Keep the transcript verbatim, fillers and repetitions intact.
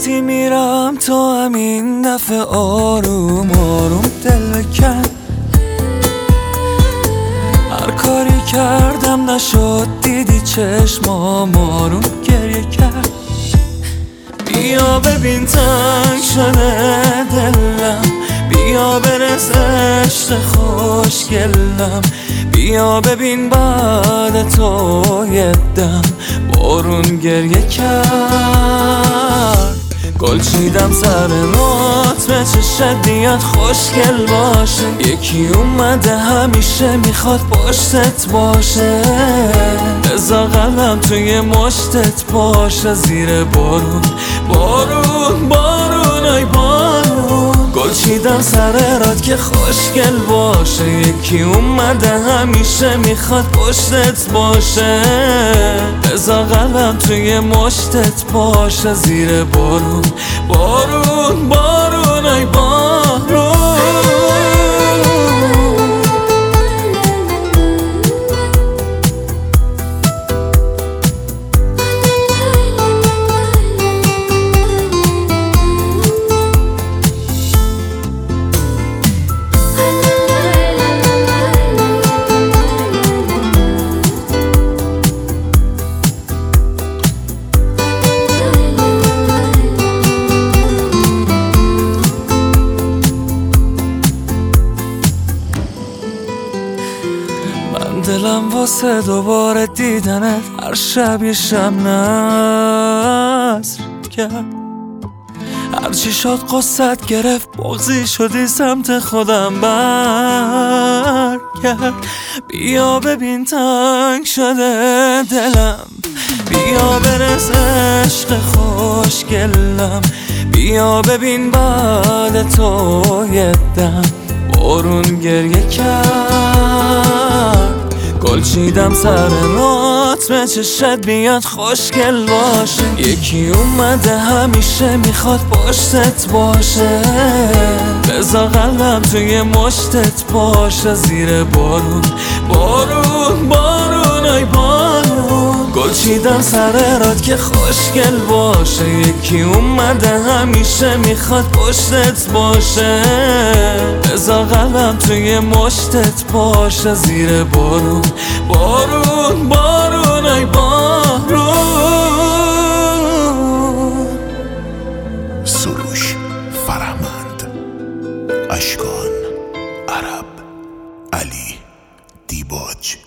وقتی میرم تو همین دفعه آروم آروم دل بکن. هر کاری کردم نشد دیدی چشمام آروم گریه کرد. بیا ببین تنگ شده دلم، بیا برس عشق خوشگلم، بیا ببین بعد تو یه دم بارون گریه کرد. گل چیدم سر رات به چشت بیاد خوشگل باشه، یکی اومده همیشه میخواد پشتت باشه. بذار قلبم توی مشتت باشه زیر بارون بارون بارون ای بارون. گل چیدم سر رات که خوشگل باشه، یکی اومده همیشه میخواد پشتت باشه. بذار قلبم توی مشتت باشه زیر بارون بارون بارون ای بارون. دلم واسه دوباره دیدنت هر شب یه شب نصر کرد. هرچی شد قصت گرفت بغضی شدی سمت خودم بر کرد. بیا ببین تنگ شده دلم، بیا برس عشق خوشگلم، بیا ببین بعد تو یه دم بارون گریه کرد. گل چیدم سر رات به چشت بیاد خوشگل باشه، یکی اومده همیشه میخواد پشتت باشه. بذار قلبم توی مشتت باشه زیر بارون بارون بارون ای بارون. گل چیدم سر رات که خوشگل باشه، یکی اومده همیشه میخواد پشتت باشه. بذار قلبم توی مشتت باشه زیر بارون بارون بارون ای بارون. سروش فرهمند، اشکان، عرب، علی دیباج.